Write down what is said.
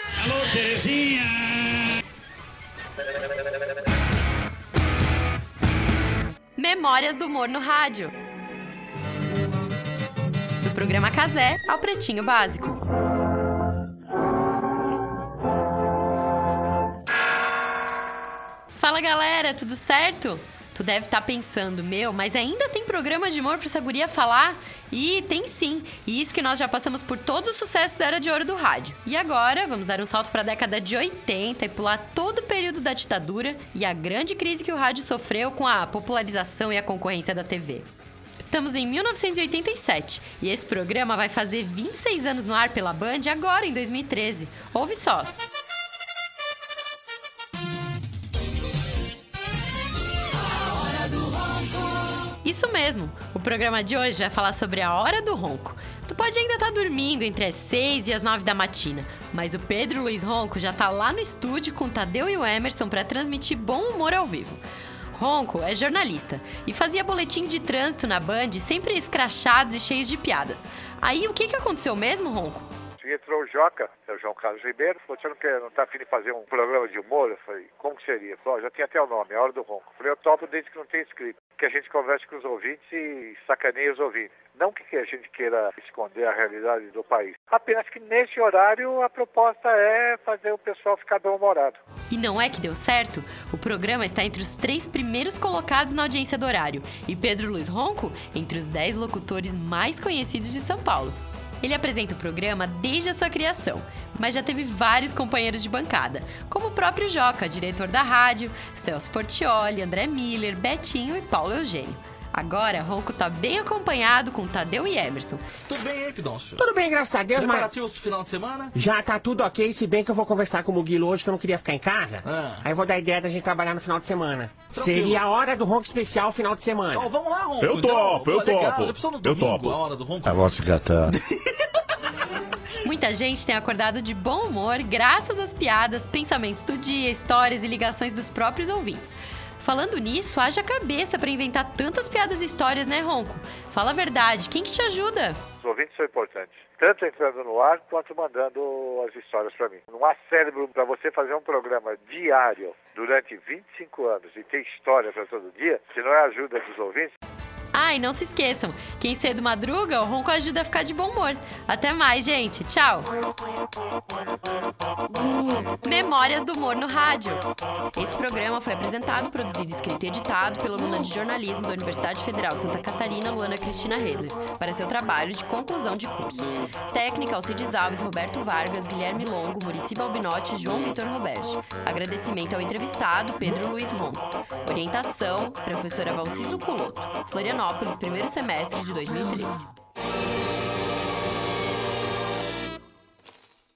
Alô, Terezinha! Memórias do Humor no Rádio. Do programa Cazé ao Pretinho Básico. Fala galera, tudo certo? Tu deve estar pensando, mas ainda tem programa de humor pra essa guria falar? E tem sim, e isso que nós já passamos por todos os sucessos da Era de Ouro do rádio. E agora, vamos dar um salto pra década de 80 e pular todo o período da ditadura e a grande crise que o rádio sofreu com a popularização e a concorrência da TV. Estamos em 1987 e esse programa vai fazer 26 anos no ar pela Band agora em 2013. Ouve só! Isso mesmo, o programa de hoje vai falar sobre a hora do ronco. Tu pode ainda estar dormindo entre as 6 e as 9 da matina, mas o Pedro Luiz Ronco já tá lá no estúdio com o Tadeu e o Emerson para transmitir bom humor ao vivo. Ronco é jornalista e fazia boletins de trânsito na Band, sempre escrachados e cheios de piadas. Aí o que aconteceu mesmo, Ronco? Entrou o Joca, o João Carlos Ribeiro, falou, você não tá afim de fazer um programa de humor? Eu falei, como que seria? Falou, já tem até o nome, A Hora do Ronco. Eu falei, eu topo desde que não tenha escrito, que a gente converse com os ouvintes e sacaneie os ouvintes. Não que a gente queira esconder a realidade do país, apenas que nesse horário a proposta é fazer o pessoal ficar bem-humorado. E não é que deu certo? O programa está entre os 3 primeiros colocados na audiência do horário e Pedro Luiz Ronco entre os 10 locutores mais conhecidos de São Paulo. Ele apresenta o programa desde a sua criação, mas já teve vários companheiros de bancada, como o próprio Joca, diretor da rádio, Celso Portiolli, André Miller, Betinho e Paulo Eugênio. Agora, Ronco tá bem acompanhado com Tadeu e Emerson. Tudo bem aí, Pidoncio? Tudo bem, graças a Deus, mas... Preparativos pro final de semana? Já tá tudo ok, se bem que eu vou conversar com o Muguilo hoje, que eu não queria ficar em casa. Aí eu vou dar a ideia da gente trabalhar no final de semana. Tranquilo. Seria a hora do ronco especial final de semana. Então, vamos lá, Ronco. Eu topo. Eu topo. A hora do Ronco. Agora se gata. Muita gente tem acordado de bom humor graças às piadas, pensamentos do dia, histórias e ligações dos próprios ouvintes. Falando nisso, haja cabeça pra inventar tantas piadas e histórias, né, Ronco? Fala a verdade, quem que te ajuda? Os ouvintes são importantes, tanto entrando no ar quanto mandando as histórias para mim. Não há cérebro para você fazer um programa diário durante 25 anos e ter história para todo dia, se não é a ajuda dos ouvintes. Ah, e não se esqueçam, quem cedo madruga, o Ronco ajuda a ficar de bom humor. Até mais, gente. Tchau. Memórias do Humor no Rádio. Esse programa foi apresentado, produzido, escrito e editado pela aluna de jornalismo da Universidade Federal de Santa Catarina, Luana Cristina Redler, para seu trabalho de conclusão de curso. Técnica, Alcides Alves, Roberto Vargas, Guilherme Longo, Muricy Balbinotti e João Vitor Roberge. Agradecimento ao entrevistado, Pedro Luiz Ronco. Orientação, professora Valciso Culoto. Florianópolis, primeiro semestre de 2013.